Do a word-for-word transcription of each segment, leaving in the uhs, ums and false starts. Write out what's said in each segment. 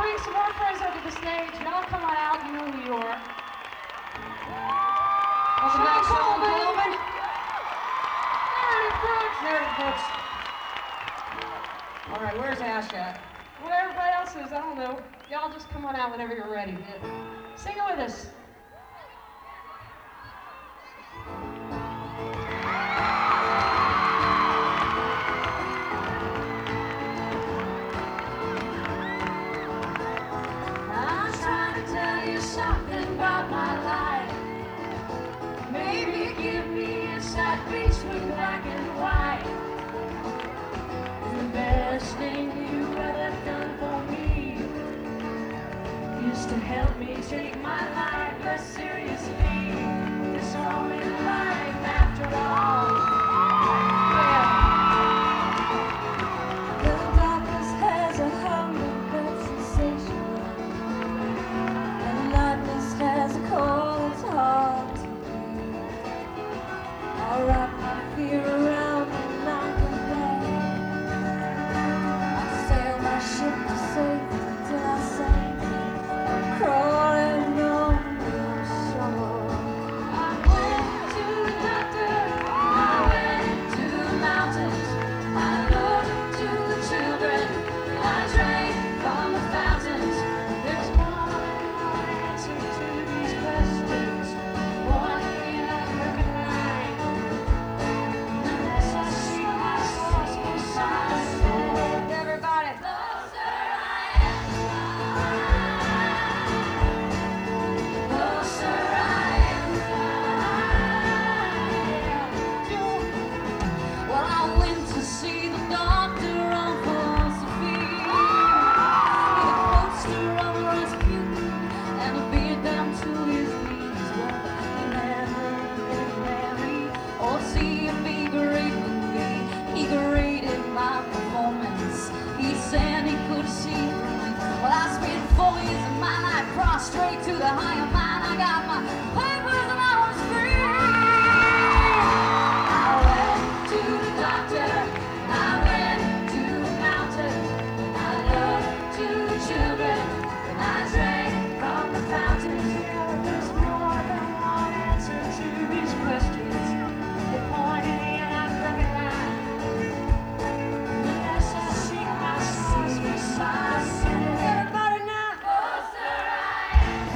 bring some more friends over to the stage. Y'all come on out. You know who you are. Welcome back, Sean Coleman. Meredith Brooks. Meredith Brooks. All right, where's Ash at? Where everybody else is, I don't know. Y'all just come on out whenever you're ready. Sing it with us. I'm trying to tell you something about my life. Maybe give me insight between black and white. The best thing you ever done for me is to help me take my life less seriously. It's only life after all. The darkness has a hunger for sensation, and darkness has a cold heart to breathe. I'll wrap my fear around me like a ship to safety till I sank, crawling on the shore. I went to the doctor, I went to the mountains, I looked to the children, I drank from the fountains. There's more than one answer to these questions, one thing I recognize, unless I see my source beside me. Everybody. Straight to the higher mind. I got my papers and I was free. I went to the doctor, I went to the mountain, I looked to the children, and I drank from the fountains. There's more than one answer to these questions. They pointed in a crooked line. Unless I seek my source beside me. Everybody now. Closer I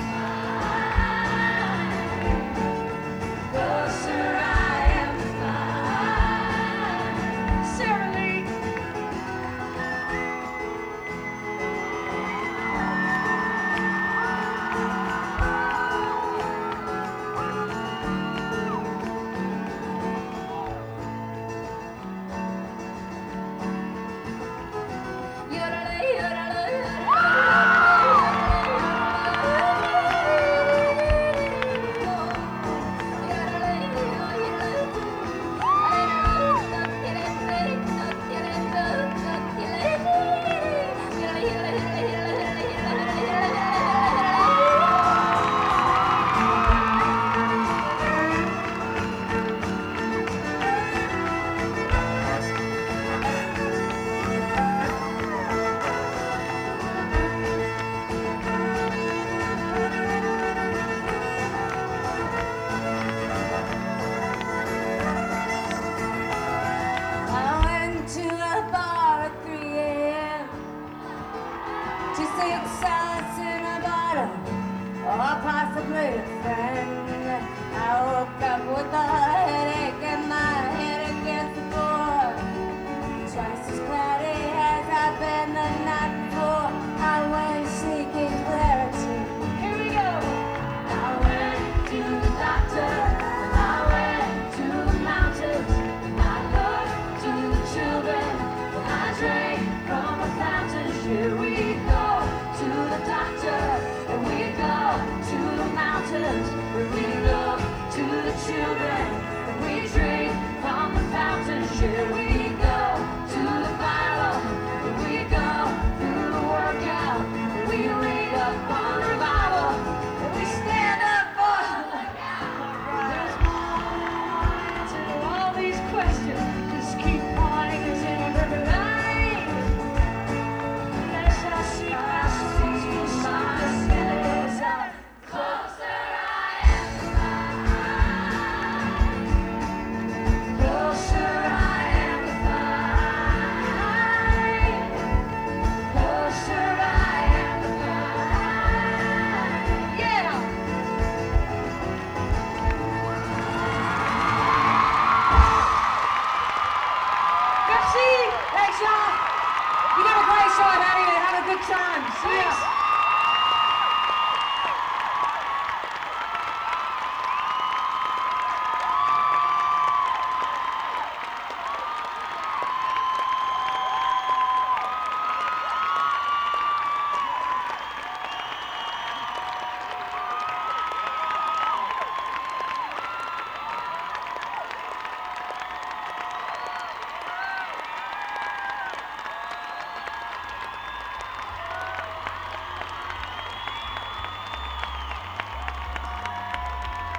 or possibly a friend. I woke up with a headache and my head against the floor. Twice as cloudy as I've been the night before. I went seeking clarity. Here we go. I went to the doctor, and I went to the mountains, and I looked to the children, and I drank from the fountains. Here we go to the doctor, and we go to the mountains, where we look to the children.